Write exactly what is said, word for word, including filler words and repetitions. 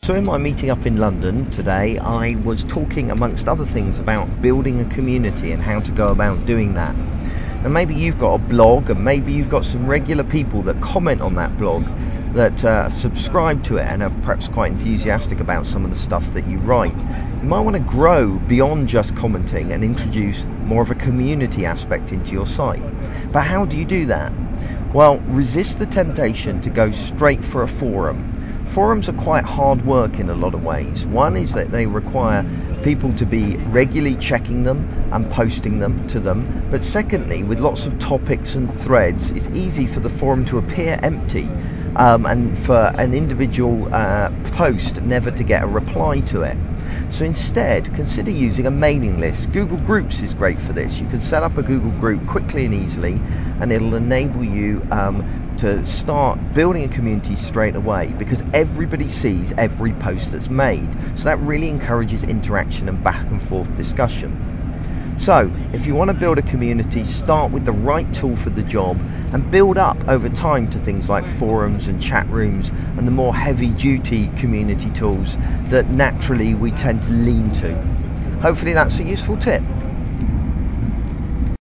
So in my meeting up in London today, I was talking amongst other things about building a community and how to go about doing that. And maybe you've got a blog, and maybe you've got some regular people that comment on that blog, that uh, subscribe to it and are perhaps quite enthusiastic about some of the stuff that you write. You might want to grow beyond just commenting and introduce more of a community aspect into your site. But how do you do that? Well, resist the temptation to go straight for a forum. Forums are quite hard work in a lot of ways. One is that they require people to be regularly checking them and posting them to them. But secondly, with lots of topics and threads, it's easy for the forum to appear empty um, and for an individual uh, post never to get a reply to it. So instead, consider using a mailing list. Google Groups is great for this. You can set up a Google group quickly and easily, and it'll enable you um, to start building a community straight away, because everybody sees every post that's made. So that really encourages interaction and back and forth discussion. So if you want to build a community, start with the right tool for the job and build up over time to things like forums and chat rooms and the more heavy duty community tools that naturally we tend to lean to. Hopefully that's a useful tip.